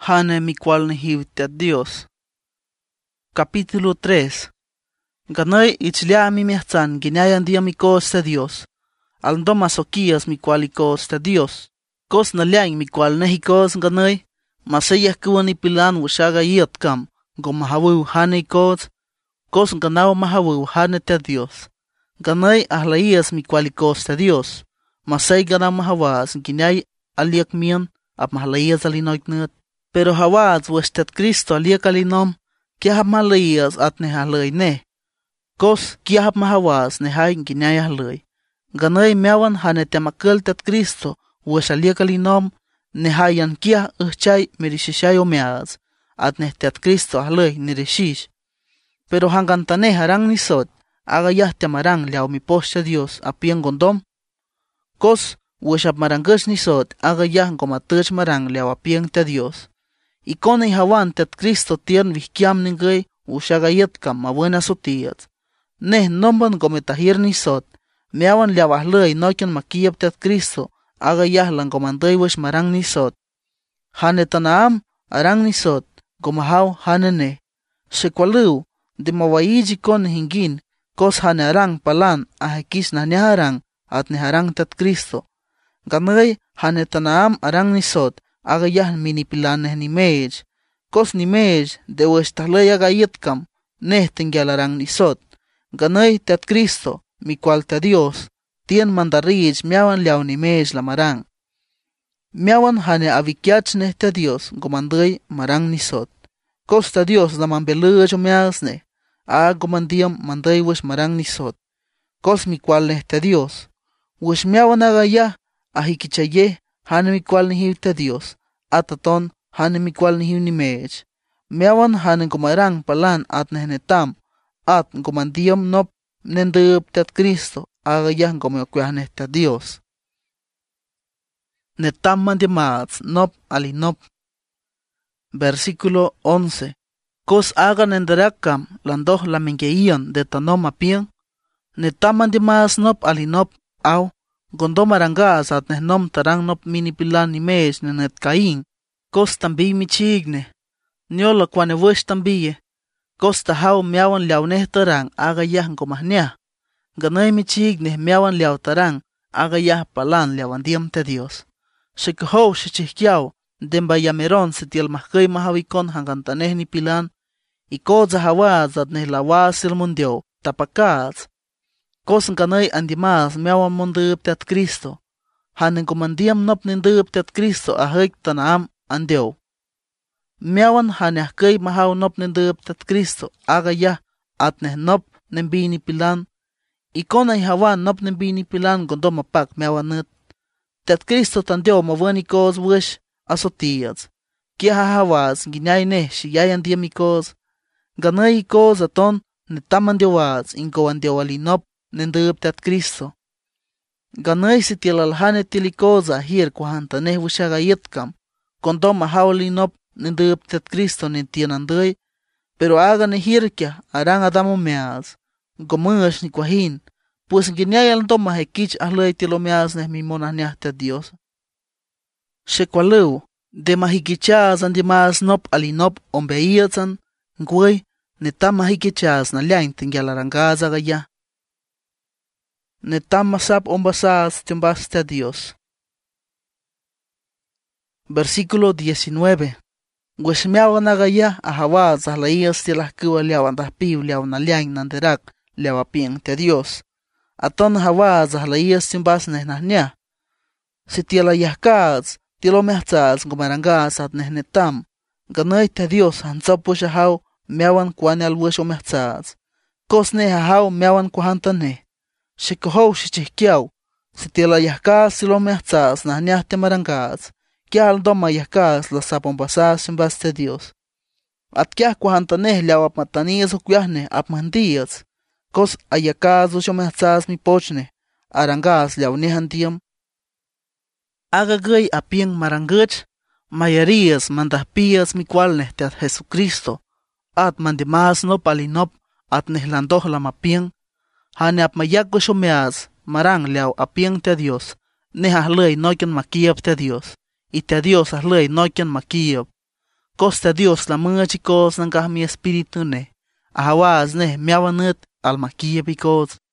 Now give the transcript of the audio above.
hane mi cual nihivte Dios. Capítulo 3. Ganay ichlia mi miahtan ginayan dia mi costa Dios. Aldo masoquías mi cual y costa Dios. Cos naliang mi cual nehicos ganay. Masayah kuwani pilan wushaga yitkam. Go mahawu hane cos. Cos ganao mahawu hane te Dios. Ganay ahlaías mi cual y costa Dios. Masay ganao mahawas ginay aliak mian. Ap mahalayas alinoiknut. Pero hawas westet Cristo aliak alinom. Kiahap mahalayas at nehalay ne. Cos kiahap mahawas nehay ginay ahlay. Ganay meawan hane temakal tet Cristo. Wes aliak alinom. Nehayan kiah uchay mirishishay omeas. At tet Cristo ahlay nirishish. Pero hangantane harang nisot. Agayah temarang liao mi posya Dios apiang gondom. Cos weshap marangash nisot. Agayah gomatach marang liao apiang te Dios. Y con el hawan tet Cristo tien vihkiam ningay ushagayet kam mabuena sotiat. Neh nomban gometahir nisot. Meawan liao ahlay noikon makiyap tet Cristo. Agayah lang gomanday wesh marang nisot. Hane tanaam arang nisot. Gomahaw hane ne. Shekwalu de mawayiji kon hingin. Kos hane arang palan ahekis na neharang at neharang tet Cristo. Ganay hane tanaam arang nisot. Agayah minipilan ni mej. Kos ni mej de westahlay agayetkam. Neh tingyalarang nisot. Ganay tet Cristo mi cual te Dios. Tien mandarich miawan liao ni mej la marang. Miawan hane avikiach ne te Dios gomanday marang nisot. Kos te Dios la mambelaj omeas ne. Gomandiam manday wesh marang nisot. Kos mi cual ne te Dios. Wesh miawan agayah ahikichaye hane mi cual nihiv te Dios. Ataton hane mi cual nihiv ni mej. Miawan hane gomarang palan at nehenetam. At gomandiam nop nendub tet Cristo. Agayah gomeokuah ne te Dios. Netam mandimats nop alinop. Versículo 11. Cos hagan enderakam landoh la mengeian de tanom apian. Netam mandimats nop alinop au. Gondo marangas at nehnom tarang nop minipilan ni mej nenet kain. Cos tambi mi chigne. Nyola kwane wesh tambiye. Cos tahaw miawan liaw neh tarang agayah gomahniah. Ganay mi chigne miawan liaw tarang agayah palan liawan diem te Dios. Shekhow shichihkiaw dembayameron setiel mahkay mahawikon hangantaneh ni pilan. Iko zahawaz at nehlawas il mundio tapakaz. Kos ganay andimas miawan mundub tet Cristo. Hanen gomandiam nop nindub tet Cristo ahik tanaam andio. Miawan hanehkay mahaw nop nindub tet Cristo agayah at neh nop nembini pilan. Ikon ay hawan nop nembini pilan gondom apak miawanut. Tet Cristo tandio mawanikos wish asotiyats. Kia hahawas ginay neh shiyayan diamikos. Ganay ikos aton netamandiowas ingoandiowalinop nendub tet Cristo. Ganay si tialalhane tilikoza hir kuhantaneh wishagayetkam. Gondom mahawalinop nendub tet Cristo nentiananday. Pero hagan hirkia arang adamo meas. Gomush ni kwahin. Pues ginyayal ndom mahekich ahlay tilomeas neh mi monahniah te Dios. Shekwalu de mahikichas andimas nop alinop ombeiatsan. Ngway netam mahikichas na liain tingyalarangaz agaya. Netam masap ombasas timbas te Dios. Versículo 19. Weshmiawan agaya ahawaz ahlayas tilahkiwa liawan dahpiw liawan aliain nanderak liawapien te Dios. Aton hawaz ahlayas timbas nehnahniah. Si tialayahkaz tilomehtzaz gomarangaz at nehnetam. Ganay te Dios hansapush ahaw miawan kuane alwesh omehtzaz. Kos nehahaw miawan kuhantaneh. Shikohow shichihkiaw. Si tialayahkaz tilomehtzaz nahniah temarangaz. Kia aldoma yahkaz la sapombasaz timbas te Dios. At kia kuhantaneh liawap matanias okuyahneh apmandiyats. Kos ayakaz ushomehtzaz mi pochne, arangaz liaunihandiam. Agagay apiang marangach, mayarías mandahpías mi cualneh te at Jesucristo, at mandimas nop alinop at nehlandoh lamapiang, hane apmayak ushomeaz, marang liaw apiang te Dios, nehahlay noiken makiyap te Dios, y te Dios ahlay noiken makiyap. Costa Dios la machicos nangah mi espíritu ne. Ahawas ne miawanut al maquilla picos.